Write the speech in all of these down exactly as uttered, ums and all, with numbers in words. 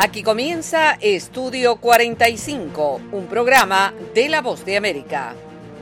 Aquí comienza Estudio cuarenta y cinco, un programa de La Voz de América.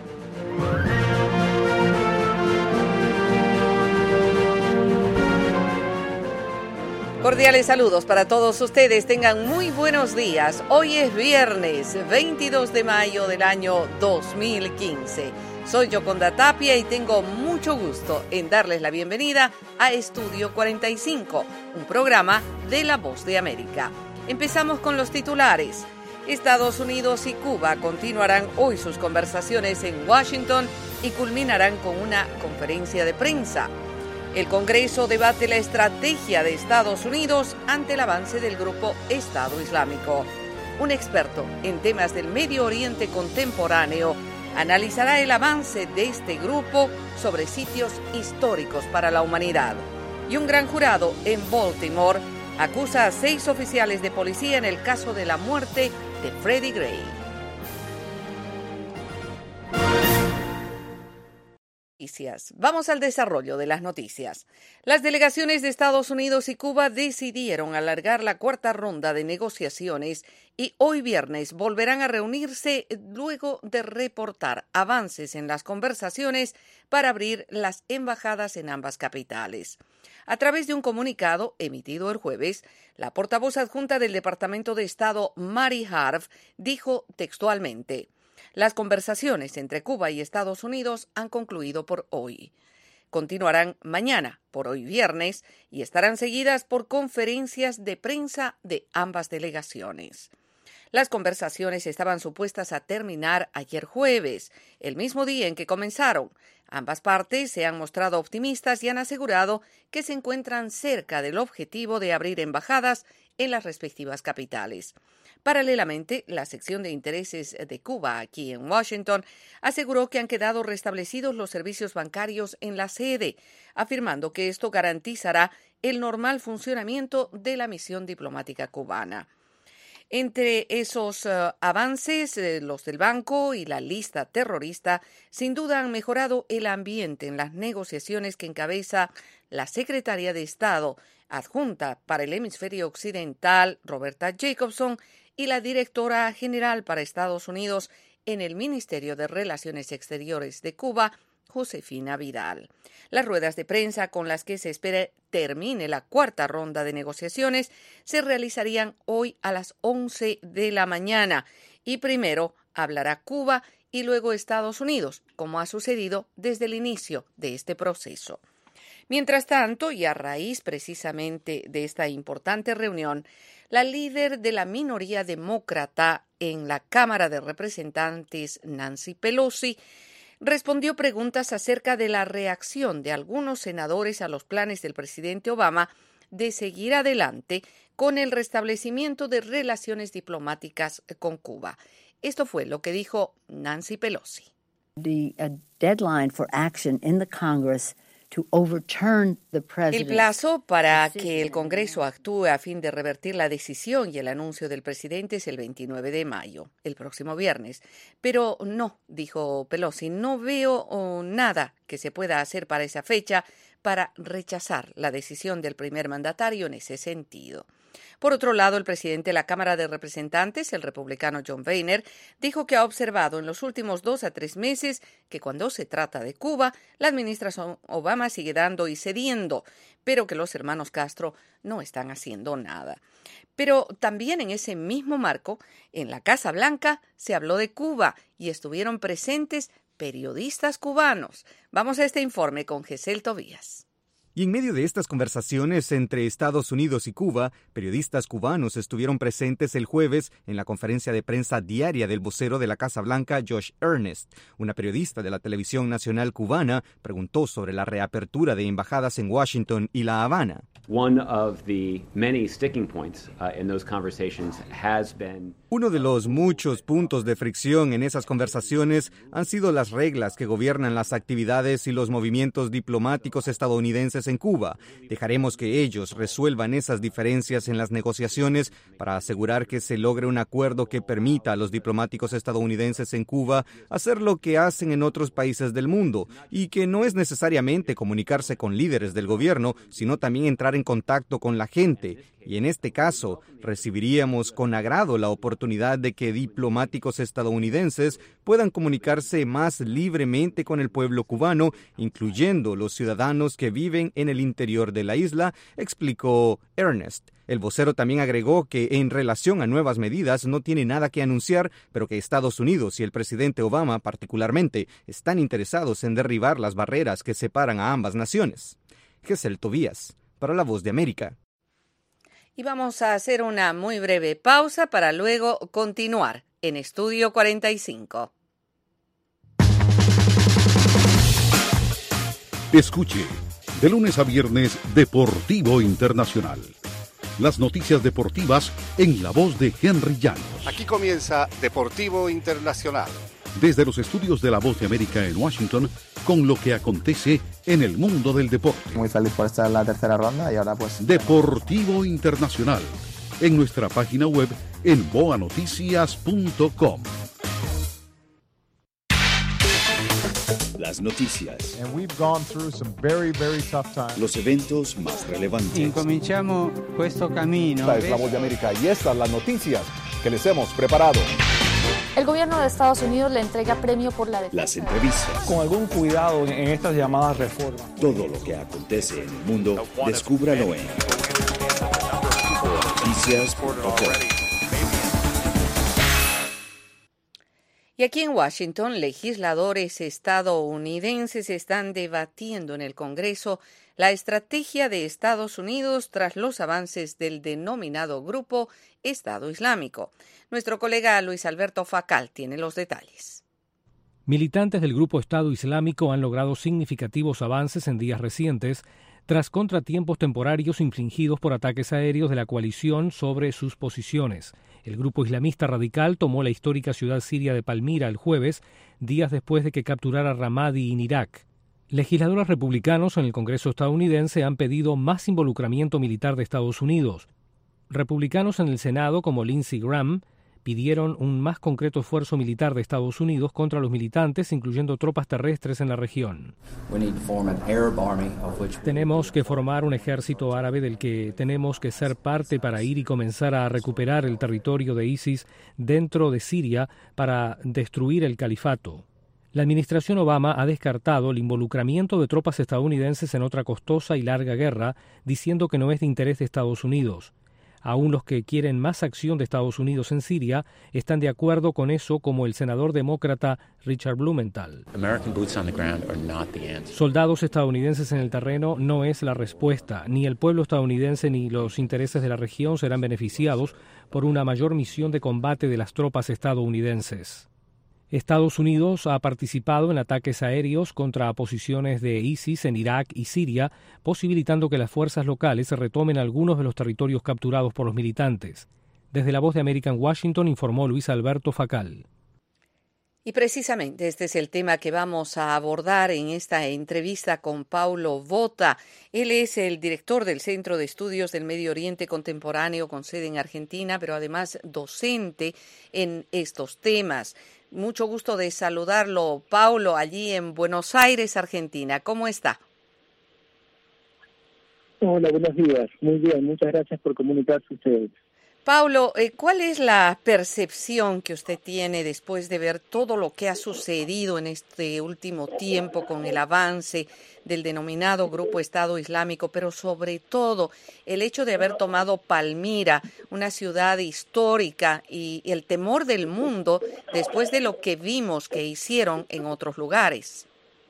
Cordiales saludos para todos ustedes, tengan muy buenos días. Hoy es viernes veintidós de mayo del año dos mil quince. Soy Yoconda Tapia y tengo mucho gusto en darles la bienvenida a Estudio cuarenta y cinco, un programa de La Voz de América. Empezamos con los titulares. Estados Unidos y Cuba continuarán hoy sus conversaciones en Washington y culminarán con una conferencia de prensa. El Congreso debate la estrategia de Estados Unidos ante el avance del grupo Estado Islámico. Un experto en temas del Medio Oriente contemporáneo analizará el avance de este grupo sobre sitios históricos para la humanidad. Y un gran jurado en Baltimore acusa a seis oficiales de policía en el caso de la muerte de Freddie Gray. Vamos al desarrollo de las noticias. Las delegaciones de Estados Unidos y Cuba decidieron alargar la cuarta ronda de negociaciones y hoy viernes volverán a reunirse luego de reportar avances en las conversaciones para abrir las embajadas en ambas capitales. A través de un comunicado emitido el jueves, la portavoz adjunta del Departamento de Estado, Mary Harf, dijo textualmente: las conversaciones entre Cuba y Estados Unidos han concluido por hoy. Continuarán mañana, por hoy viernes, y estarán seguidas por conferencias de prensa de ambas delegaciones. Las conversaciones estaban supuestas a terminar ayer jueves, el mismo día en que comenzaron. Ambas partes se han mostrado optimistas y han asegurado que se encuentran cerca del objetivo de abrir embajadas en las respectivas capitales. Paralelamente, la sección de intereses de Cuba aquí en Washington aseguró que han quedado restablecidos los servicios bancarios en la sede, afirmando que esto garantizará el normal funcionamiento de la misión diplomática cubana. Entre esos uh, avances, eh, los del banco y la lista terrorista, sin duda han mejorado el ambiente en las negociaciones que encabeza la secretaria de Estado adjunta para el hemisferio occidental, Roberta Jacobson, y la directora general para Estados Unidos en el Ministerio de Relaciones Exteriores de Cuba, Josefina Vidal. Las ruedas de prensa con las que se espera termine la cuarta ronda de negociaciones se realizarían hoy a las once de la mañana y primero hablará Cuba y luego Estados Unidos, como ha sucedido desde el inicio de este proceso. Mientras tanto, y a raíz precisamente de esta importante reunión, la líder de la minoría demócrata en la Cámara de Representantes, Nancy Pelosi, respondió preguntas acerca de la reacción de algunos senadores a los planes del presidente Obama de seguir adelante con el restablecimiento de relaciones diplomáticas con Cuba. Esto fue lo que dijo Nancy Pelosi. The uh, deadline for action in the Congress El plazo para que el Congreso actúe a fin de revertir la decisión y el anuncio del presidente es el veintinueve de mayo, el próximo viernes. Pero no, dijo Pelosi, no veo oh, nada que se pueda hacer para esa fecha para rechazar la decisión del primer mandatario en ese sentido. Por otro lado, el presidente de la Cámara de Representantes, el republicano John Boehner, dijo que ha observado en los últimos dos a tres meses que cuando se trata de Cuba, la administración Obama sigue dando y cediendo, pero que los hermanos Castro no están haciendo nada. Pero también en ese mismo marco, en la Casa Blanca, se habló de Cuba y estuvieron presentes periodistas cubanos. Vamos a este informe con Gesel Tobías. Y en medio de estas conversaciones entre Estados Unidos y Cuba, periodistas cubanos estuvieron presentes el jueves en la conferencia de prensa diaria del vocero de la Casa Blanca, Josh Earnest. Una periodista de la televisión nacional cubana preguntó sobre la reapertura de embajadas en Washington y La Habana. One of the many sticking points uh, in those conversations has been Uno de los muchos puntos de fricción en esas conversaciones han sido las reglas que gobiernan las actividades y los movimientos diplomáticos estadounidenses en Cuba. Dejaremos que ellos resuelvan esas diferencias en las negociaciones para asegurar que se logre un acuerdo que permita a los diplomáticos estadounidenses en Cuba hacer lo que hacen en otros países del mundo y que no es necesariamente comunicarse con líderes del gobierno, sino también entrar en contacto con la gente. y en este caso recibiríamos con agrado la oportunidad de que diplomáticos estadounidenses puedan comunicarse más libremente con el pueblo cubano, incluyendo los ciudadanos que viven en el interior de la isla, explicó Ernest. El vocero también agregó que en relación a nuevas medidas no tiene nada que anunciar, pero que Estados Unidos y el presidente Obama particularmente están interesados en derribar las barreras que separan a ambas naciones. Gesell Tobías, para La Voz de América. Y vamos a hacer una muy breve pausa para luego continuar en Estudio cuarenta y cinco. Escuche, de lunes a viernes, Deportivo Internacional. Las noticias deportivas en la voz de Henry Llanos. Aquí comienza Deportivo Internacional. Desde los estudios de La Voz de América en Washington, con lo que acontece en el mundo del deporte. Muy feliz por estar en la tercera ronda y ahora pues... Deportivo Internacional, en nuestra página web en boa noticias punto com. Las noticias. And we've gone through some very, very tough times. Los eventos más relevantes. Incominciamo questo cammino. Esta es La Voz de América y estas las noticias que les hemos preparado. El gobierno de Estados Unidos le entrega premio por la defensa. Las entrevistas. Con algún cuidado en estas llamadas reformas. Todo lo que acontece en el mundo, descúbralo en boa noticias punto com. Y aquí en Washington, legisladores estadounidenses están debatiendo en el Congreso la estrategia de Estados Unidos tras los avances del denominado Grupo Estado Islámico. Nuestro colega Luis Alberto Facal tiene los detalles. Militantes del Grupo Estado Islámico han logrado significativos avances en días recientes tras contratiempos temporarios infligidos por ataques aéreos de la coalición sobre sus posiciones. El grupo islamista radical tomó la histórica ciudad siria de Palmira el jueves, días después de que capturara Ramadi en Irak. Legisladores republicanos en el Congreso estadounidense han pedido más involucramiento militar de Estados Unidos. Republicanos en el Senado, como Lindsey Graham, pidieron un más concreto esfuerzo militar de Estados Unidos contra los militantes, incluyendo tropas terrestres en la región. Tenemos que formar un ejército árabe del que tenemos que ser parte para ir y comenzar a recuperar el territorio de ISIS dentro de Siria para destruir el califato. La administración Obama ha descartado el involucramiento de tropas estadounidenses en otra costosa y larga guerra, diciendo que no es de interés de Estados Unidos. Aún los que quieren más acción de Estados Unidos en Siria están de acuerdo con eso, como el senador demócrata Richard Blumenthal. Soldados estadounidenses en el terreno no es la respuesta. Ni el pueblo estadounidense ni los intereses de la región serán beneficiados por una mayor misión de combate de las tropas estadounidenses. Estados Unidos ha participado en ataques aéreos contra posiciones de ISIS en Irak y Siria, posibilitando que las fuerzas locales retomen algunos de los territorios capturados por los militantes. Desde La Voz de América en Washington informó Luis Alberto Facal. Y precisamente este es el tema que vamos a abordar en esta entrevista con Paulo Vota. Él es el director del Centro de Estudios del Medio Oriente Contemporáneo con sede en Argentina, pero además docente en estos temas. Mucho gusto de saludarlo, Paulo, allí en Buenos Aires, Argentina. ¿Cómo está? Hola, buenos días. Muy bien, muchas gracias por comunicarse ustedes. Paulo, ¿cuál es la percepción que usted tiene después de ver todo lo que ha sucedido en este último tiempo con el avance del denominado Grupo Estado Islámico, pero sobre todo el hecho de haber tomado Palmira, una ciudad histórica, y el temor del mundo después de lo que vimos que hicieron en otros lugares?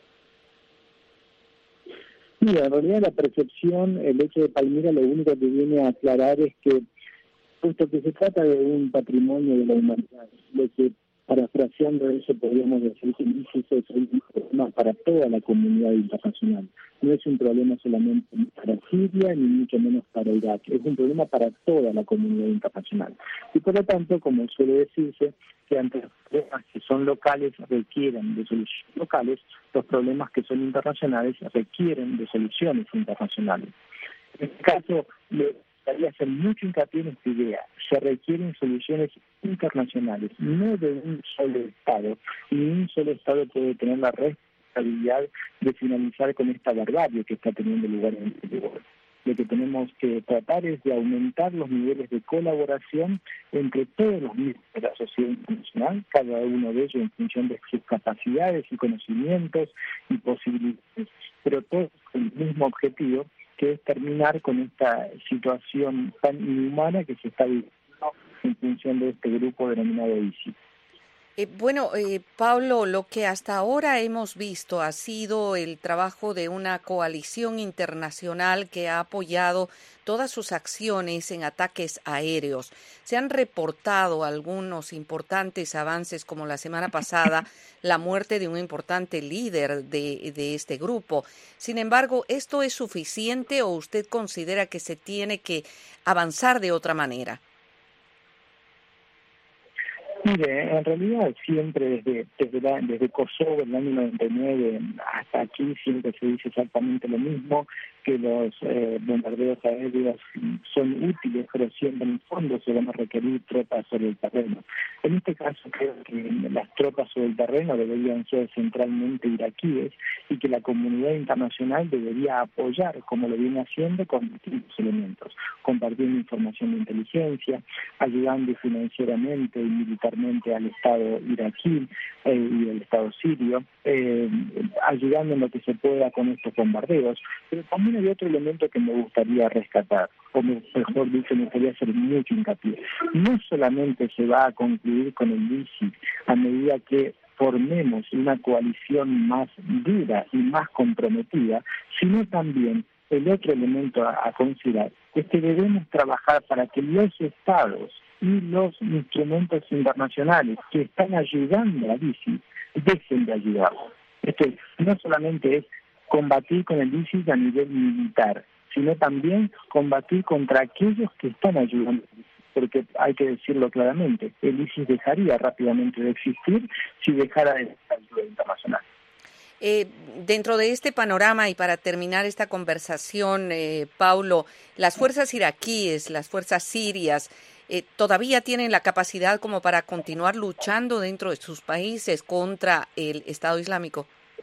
Mira, en realidad la percepción, el hecho de Palmira, lo único que viene a aclarar es que puesto que se trata de un patrimonio de la humanidad, lo que, parafraseando eso, podríamos decir que ISIS es un problema para toda la comunidad internacional. No es un problema solamente para Siria, ni mucho menos para Irak. Es un problema para toda la comunidad internacional. Y por lo tanto, como suele decirse, que ante los problemas que son locales requieren de soluciones locales, los problemas que son internacionales requieren de soluciones internacionales. En este caso, le gustaría hacer mucho hincapié en esta idea. Se requieren soluciones internacionales, no de un solo Estado. Ni un solo Estado puede tener la responsabilidad de finalizar con esta barbarie que está teniendo lugar en este lugar. Lo que tenemos que tratar es de aumentar los niveles de colaboración entre todos los miembros de la sociedad internacional, cada uno de ellos en función de sus capacidades y conocimientos y posibilidades, pero todos con el mismo objetivo, que es terminar con esta situación tan inhumana que se está viviendo en función de este grupo denominado ISIS. Eh, bueno, eh, Pablo, lo que hasta ahora hemos visto ha sido el trabajo de una coalición internacional que ha apoyado todas sus acciones en ataques aéreos. Se han reportado algunos importantes avances, como la semana pasada, la muerte de un importante líder de, de este grupo. Sin embargo, ¿esto es suficiente o usted considera que se tiene que avanzar de otra manera? Mire, en realidad siempre desde desde, la, desde Kosovo, en el año noventa y nueve hasta aquí, siempre se dice exactamente lo mismo, que los eh, bombardeos aéreos son útiles, pero siempre en el fondo se van a requerir tropas sobre el terreno. En este caso creo que las tropas sobre el terreno deberían ser centralmente iraquíes y que la comunidad internacional debería apoyar, como lo viene haciendo, con distintos elementos, compartiendo información de inteligencia, ayudando financieramente y militarmente al Estado iraquí eh, y al Estado sirio, eh, ayudando en lo que se pueda con estos bombardeos. Pero también hay otro elemento que me gustaría rescatar, o mejor dicho, me gustaría hacer mucho hincapié. No solamente se va a concluir con el ISIS a medida que formemos una coalición más dura y más comprometida, sino también el otro elemento a, a considerar es que debemos trabajar para que los estados y los instrumentos internacionales que están ayudando a ISIS dejen de ayudar. Esto no solamente es combatir con el ISIS a nivel militar, sino también combatir contra aquellos que están ayudando, porque hay que decirlo claramente, el ISIS dejaría rápidamente de existir si dejara de esta ayuda internacional. Eh, dentro de este panorama y para terminar esta conversación, eh, Paulo, las fuerzas iraquíes, las fuerzas sirias, eh, ¿todavía tienen la capacidad como para continuar luchando dentro de sus países contra el Estado Islámico?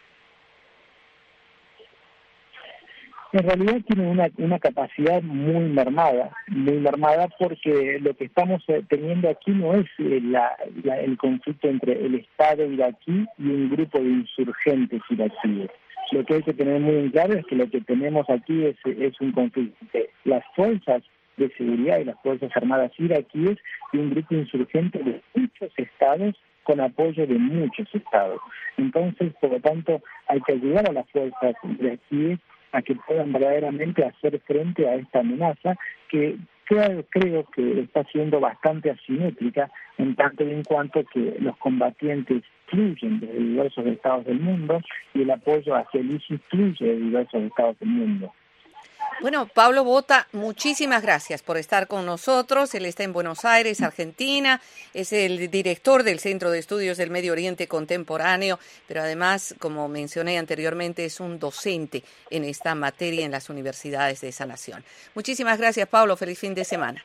En realidad tienen una, una capacidad muy mermada, muy mermada porque lo que estamos teniendo aquí no es la, la, el conflicto entre el Estado iraquí y un grupo de insurgentes iraquíes. Lo que hay que tener muy en claro es que lo que tenemos aquí es, es un conflicto entre las fuerzas de seguridad y las fuerzas armadas iraquíes y un grupo insurgente de muchos estados con apoyo de muchos estados. Entonces, por lo tanto, hay que ayudar a las fuerzas iraquíes a que puedan verdaderamente hacer frente a esta amenaza que creo, creo que está siendo bastante asimétrica en tanto y en cuanto que los combatientes fluyen de diversos estados del mundo y el apoyo hacia el ISIS fluye de diversos estados del mundo. Bueno, Pablo Bota, muchísimas gracias por estar con nosotros. Él está en Buenos Aires, Argentina, es el director del Centro de Estudios del Medio Oriente Contemporáneo, pero además, como mencioné anteriormente, es un docente en esta materia en las universidades de esa nación. Muchísimas gracias, Pablo. Feliz fin de semana.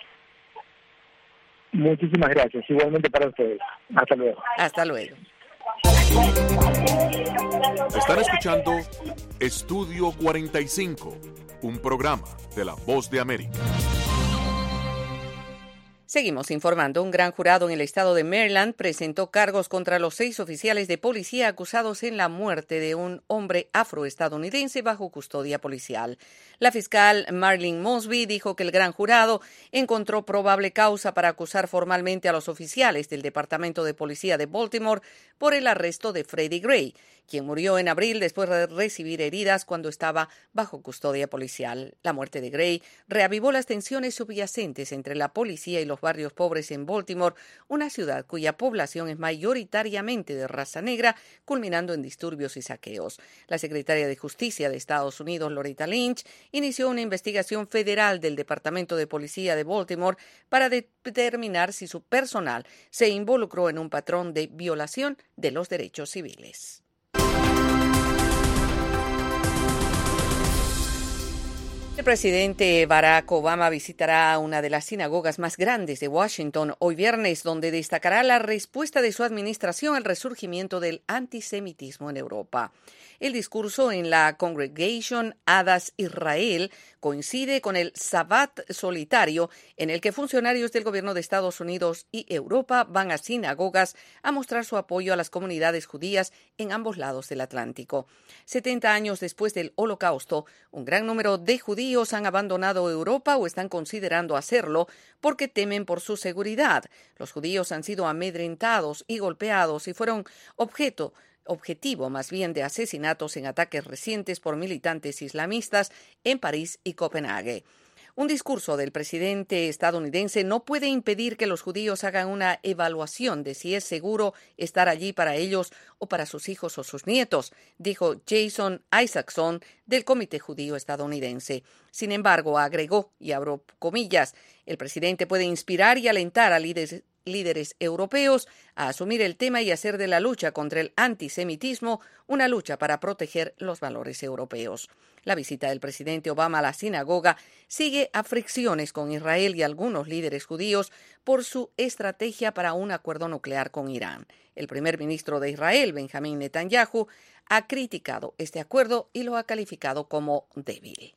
Muchísimas gracias. Igualmente para ustedes. Hasta luego. Hasta luego. Están escuchando Estudio cuarenta y cinco, un programa de La Voz de América. Seguimos informando. Un gran jurado en el estado de Maryland presentó cargos contra los seis oficiales de policía acusados en la muerte de un hombre afroestadounidense bajo custodia policial. La fiscal Marlene Mosby dijo que el gran jurado encontró probable causa para acusar formalmente a los oficiales del Departamento de Policía de Baltimore por el arresto de Freddie Gray, quien murió en abril después de recibir heridas cuando estaba bajo custodia policial. La muerte de Gray reavivó las tensiones subyacentes entre la policía y los barrios pobres en Baltimore, una ciudad cuya población es mayoritariamente de raza negra, culminando en disturbios y saqueos. La secretaria de Justicia de Estados Unidos, Loretta Lynch, inició una investigación federal del Departamento de Policía de Baltimore para determinar si su personal se involucró en un patrón de violación de los derechos civiles. El presidente Barack Obama visitará una de las sinagogas más grandes de Washington hoy viernes, donde destacará la respuesta de su administración al resurgimiento del antisemitismo en Europa. El discurso en la Congregation Adas Israel coincide con el Sabbat solitario, en el que funcionarios del gobierno de Estados Unidos y Europa van a sinagogas a mostrar su apoyo a las comunidades judías en ambos lados del Atlántico. setenta años después del Holocausto, un gran número de judíos han abandonado Europa o están considerando hacerlo porque temen por su seguridad. Los judíos han sido amedrentados y golpeados y fueron objeto objetivo más bien de asesinatos en ataques recientes por militantes islamistas en París y Copenhague. Un discurso del presidente estadounidense no puede impedir que los judíos hagan una evaluación de si es seguro estar allí para ellos o para sus hijos o sus nietos, dijo Jason Isaacson del Comité Judío Estadounidense. Sin embargo, agregó, y abro comillas, el presidente puede inspirar y alentar a líderes líderes europeos a asumir el tema y hacer de la lucha contra el antisemitismo una lucha para proteger los valores europeos. La visita del presidente Obama a la sinagoga sigue a fricciones con Israel y algunos líderes judíos por su estrategia para un acuerdo nuclear con Irán. El primer ministro de Israel, Benjamín Netanyahu, ha criticado este acuerdo y lo ha calificado como débil.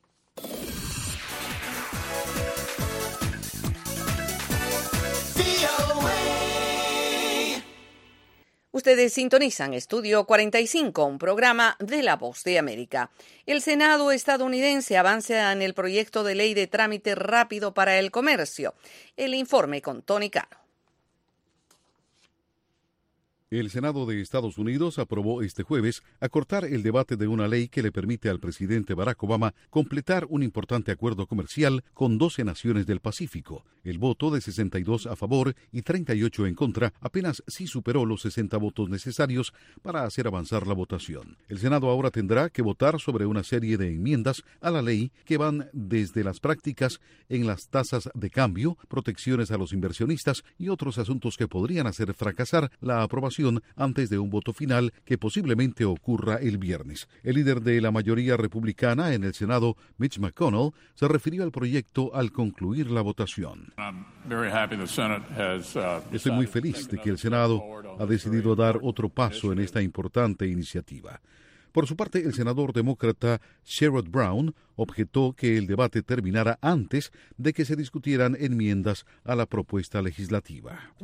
Ustedes sintonizan Estudio cuarenta y cinco, un programa de La Voz de América. El Senado estadounidense avanza en el proyecto de ley de trámite rápido para el comercio. El informe con Tony Cano. El Senado de Estados Unidos aprobó este jueves acortar el debate de una ley que le permite al presidente Barack Obama completar un importante acuerdo comercial con doce naciones del Pacífico. El voto de sesenta y dos a favor y treinta y ocho en contra apenas sí superó los sesenta votos necesarios para hacer avanzar la votación. El Senado ahora tendrá que votar sobre una serie de enmiendas a la ley que van desde las prácticas en las tasas de cambio, protecciones a los inversionistas y otros asuntos que podrían hacer fracasar la aprobación antes de un voto final que posiblemente ocurra el viernes. El líder de la mayoría republicana en el Senado, Mitch McConnell, se refirió al proyecto al concluir la votación. Estoy muy feliz de que el Senado ha decidido dar otro paso en esta importante iniciativa. Por su parte, el senador demócrata Sherrod Brown objetó que el debate terminara antes de que se discutieran enmiendas a la propuesta legislativa.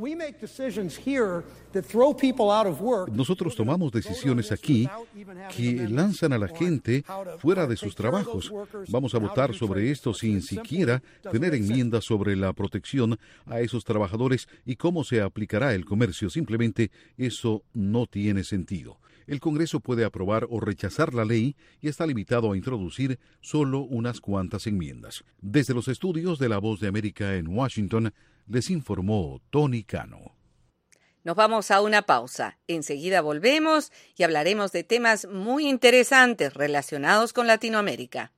Nosotros tomamos decisiones aquí que lanzan a la gente fuera de sus trabajos. Vamos a votar sobre esto sin siquiera tener enmiendas sobre la protección a esos trabajadores y cómo se aplicará el comercio. Simplemente eso no tiene sentido. El Congreso puede aprobar o rechazar la ley y está limitado a introducir solo unas cuantas enmiendas. Desde los estudios de La Voz de América en Washington, les informó Tony Cano. Nos vamos a una pausa. Enseguida volvemos y hablaremos de temas muy interesantes relacionados con Latinoamérica.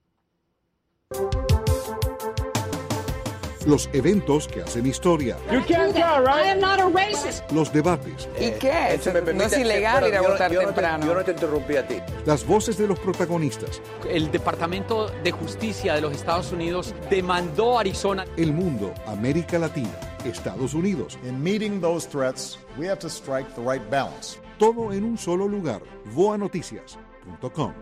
Los eventos que hacen historia. You can't go, right? I am not a racist. Los debates. ¿Y qué? Eh, no es ilegal ir a votar yo temprano. No te, yo no te interrumpí a ti. Las voces de los protagonistas. El Departamento de Justicia de los Estados Unidos demandó a Arizona. El mundo, América Latina, Estados Unidos. In meeting those threats, we have to strike the right balance. Todo en un solo lugar. voa noticias punto com.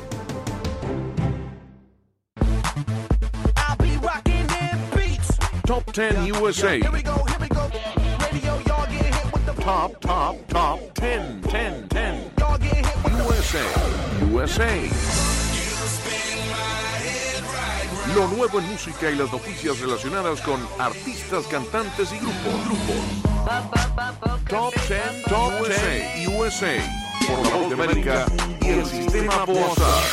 Top ten U S A. Here we go, here we go. Radio, y'all get hit with the top, top, top ten, ten, ten. Y'all get hit with U S A, U S A. Lo nuevo en música y las noticias relacionadas con artistas, cantantes y grupos. grupos. Top ten, Top ten U S A. Por La Voz de América y el Sistema Boazar.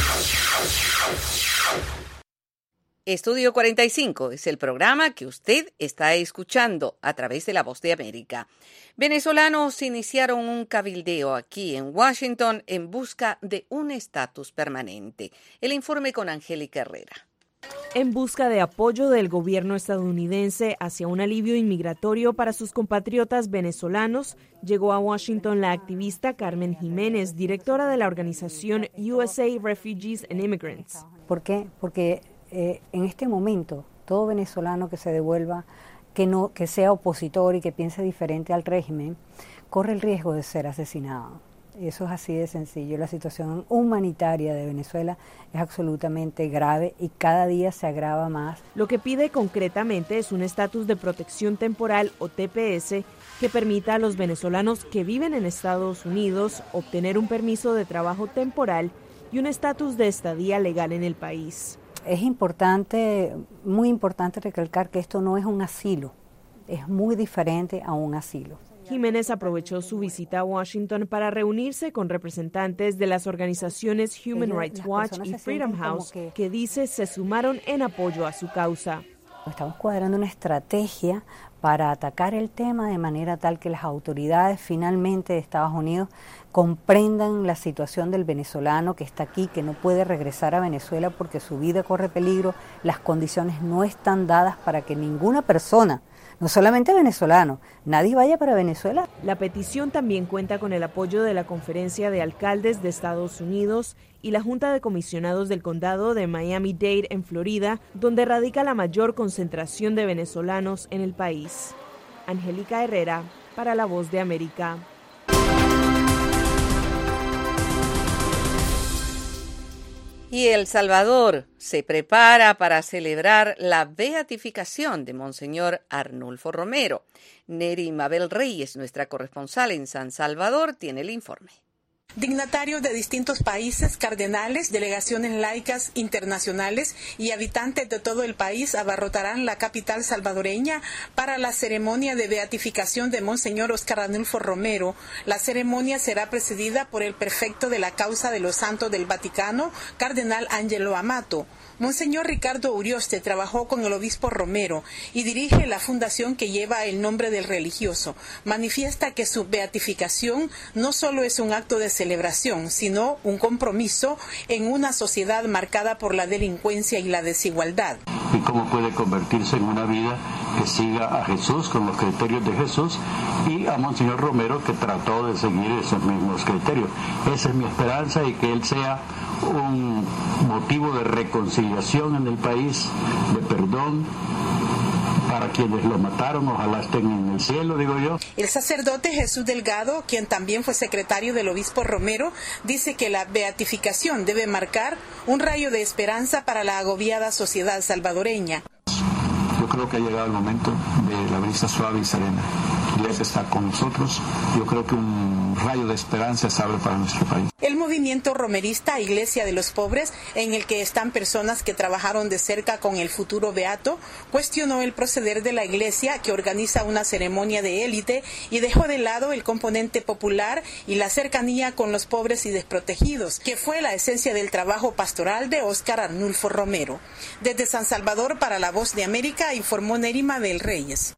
Estudio cuarenta y cinco es el programa que usted está escuchando a través de La Voz de América. Venezolanos iniciaron un cabildeo aquí en Washington en busca de un estatus permanente. El informe con Angélica Herrera. En busca de apoyo del gobierno estadounidense hacia un alivio inmigratorio para sus compatriotas venezolanos, llegó a Washington la activista Carmen Jiménez, directora de la organización U S A Refugees and Immigrants. ¿Por qué? Porque eh, en este momento todo venezolano que se devuelva, que no, que sea opositor y que piense diferente al régimen, corre el riesgo de ser asesinado. Eso es así de sencillo. La situación humanitaria de Venezuela es absolutamente grave y cada día se agrava más. Lo que pide concretamente es un estatus de protección temporal o T P S que permita a los venezolanos que viven en Estados Unidos obtener un permiso de trabajo temporal y un estatus de estadía legal en el país. Es importante, muy importante recalcar que esto no es un asilo, es muy diferente a un asilo. Jiménez aprovechó su visita a Washington para reunirse con representantes de las organizaciones Human Rights Watch y Freedom House, que, que dice se sumaron en apoyo a su causa. Estamos cuadrando una estrategia para atacar el tema de manera tal que las autoridades finalmente de Estados Unidos comprendan la situación del venezolano que está aquí, que no puede regresar a Venezuela porque su vida corre peligro, las condiciones no están dadas para que ninguna persona, no solamente venezolano, nadie vaya para Venezuela. La petición también cuenta con el apoyo de la Conferencia de Alcaldes de Estados Unidos y la Junta de Comisionados del Condado de Miami-Dade en Florida, donde radica la mayor concentración de venezolanos en el país. Angélica Herrera, para La Voz de América. Y El Salvador se prepara para celebrar la beatificación de Monseñor Arnulfo Romero. Neri Mabel Reyes, nuestra corresponsal en San Salvador, tiene el informe. Dignatarios de distintos países, cardenales, delegaciones laicas internacionales y habitantes de todo el país abarrotarán la capital salvadoreña para la ceremonia de beatificación de Monseñor Óscar Arnulfo Romero. La ceremonia será presidida por el prefecto de la causa de los santos del Vaticano, cardenal Angelo Amato. Monseñor Ricardo Urioste trabajó con el obispo Romero y dirige la fundación que lleva el nombre del religioso. Manifiesta que su beatificación no solo es un acto de celebración, sino un compromiso en una sociedad marcada por la delincuencia y la desigualdad. Y cómo puede convertirse en una vida que siga a Jesús con los criterios de Jesús y a Monseñor Romero, que trató de seguir esos mismos criterios. Esa es mi esperanza, y que él sea un motivo de reconciliación en el país, de perdón para quienes lo mataron. Ojalá estén en el cielo, digo yo. El sacerdote Jesús Delgado, quien también fue secretario del obispo Romero, dice que la beatificación debe marcar un rayo de esperanza para la agobiada sociedad salvadoreña. Yo creo que ha llegado el momento de la brisa suave y serena. Dios está con nosotros. Yo creo que un rayo de esperanza se abre para nuestro país. El movimiento romerista Iglesia de los Pobres, en el que están personas que trabajaron de cerca con el futuro beato, cuestionó el proceder de la Iglesia, que organiza una ceremonia de élite y dejó de lado el componente popular y la cercanía con los pobres y desprotegidos, que fue la esencia del trabajo pastoral de Óscar Arnulfo Romero. Desde San Salvador, para La Voz de América, informó Neri Mabel Reyes.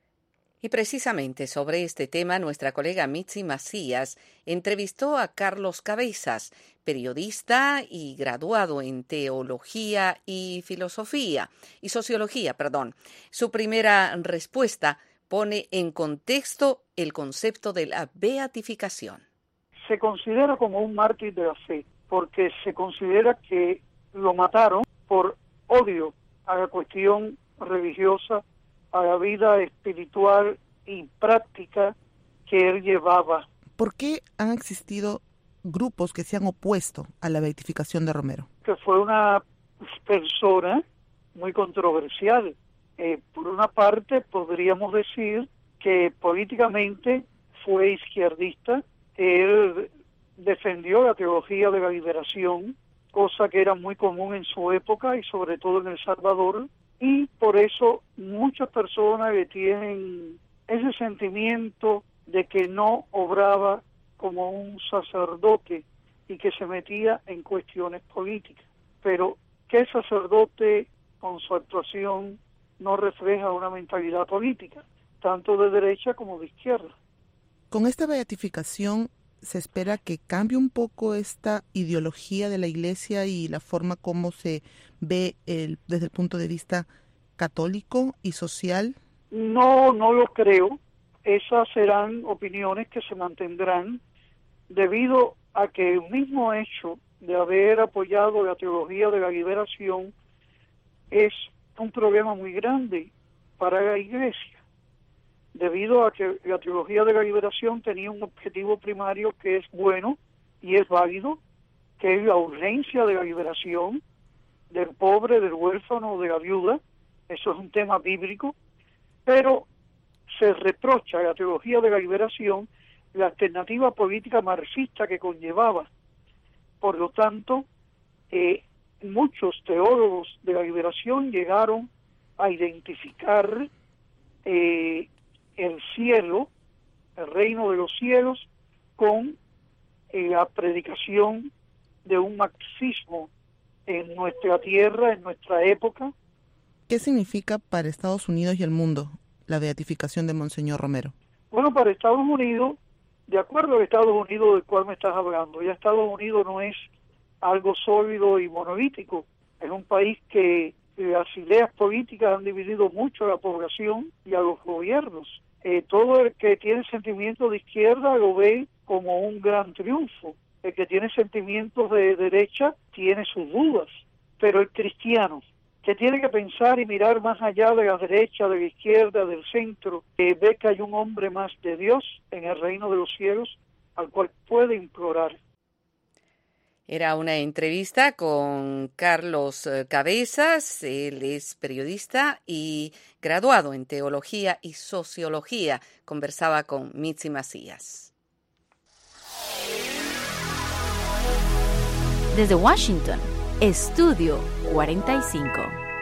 Y precisamente sobre este tema, nuestra colega Mitzi Macías entrevistó a Carlos Cabezas, periodista y graduado en teología y filosofía, y sociología, perdón. Su primera respuesta pone en contexto el concepto de la beatificación. Se considera como un mártir de la fe, porque se considera que lo mataron por odio a la cuestión religiosa, a la vida espiritual y práctica que él llevaba. ¿Por qué han existido grupos que se han opuesto a la beatificación de Romero? Que fue una persona muy controversial. Eh, por una parte, podríamos decir que políticamente fue izquierdista. Él defendió la teología de la liberación, cosa que era muy común en su época y sobre todo en El Salvador. Y por eso muchas personas que tienen ese sentimiento de que no obraba como un sacerdote y que se metía en cuestiones políticas. Pero que el sacerdote con su actuación no refleja una mentalidad política, tanto de derecha como de izquierda. Con esta beatificación se espera que cambie un poco esta ideología de la Iglesia y la forma como se ve el, desde el punto de vista católico y social. No, no lo creo. Esas serán opiniones que se mantendrán debido a que el mismo hecho de haber apoyado la teología de la liberación es un problema muy grande para la Iglesia, debido a que la teología de la liberación tenía un objetivo primario que es bueno y es válido, que es la urgencia de la liberación del pobre, del huérfano, de la viuda. Eso es un tema bíblico, pero se reprocha a la teología de la liberación la alternativa política marxista que conllevaba. Por lo tanto, eh, muchos teólogos de la liberación llegaron a identificar eh, el cielo, el reino de los cielos, con eh, la predicación de un marxismo en nuestra tierra, en nuestra época. ¿Qué significa para Estados Unidos y el mundo la beatificación de Monseñor Romero? Bueno, para Estados Unidos, de acuerdo al Estados Unidos del cual me estás hablando, ya Estados Unidos no es algo sólido y monolítico, es un país que las ideas políticas han dividido mucho a la población y a los gobiernos. Eh, todo el que tiene sentimientos de izquierda lo ve como un gran triunfo. El que tiene sentimientos de derecha tiene sus dudas. Pero el cristiano, que tiene que pensar y mirar más allá de la derecha, de la izquierda, del centro, que ve que hay un hombre más de Dios en el reino de los cielos, al cual puede implorar. Era una entrevista con Carlos Cabezas. Él es periodista y graduado en Teología y Sociología. Conversaba con Mitzi Macías. Desde Washington, Estudio cuarenta y cinco.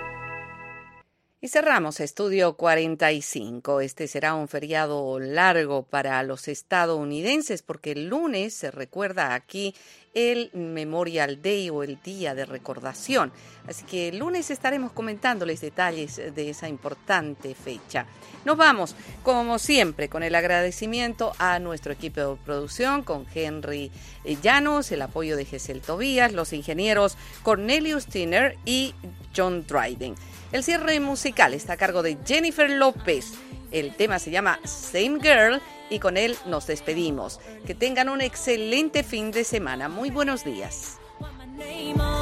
Y cerramos Estudio cuarenta y cinco. Este será un feriado largo para los estadounidenses porque el lunes se recuerda aquí el Memorial Day o el Día de Recordación. Así que el lunes estaremos comentándoles detalles de esa importante fecha. Nos vamos, como siempre, con el agradecimiento a nuestro equipo de producción, con Henry Llanos, el apoyo de Gesel Tobías, los ingenieros Cornelius Tinner y John Dryden. El cierre musical está a cargo de Jennifer López. El tema se llama Same Girl y con él nos despedimos. Que tengan un excelente fin de semana. Muy buenos días.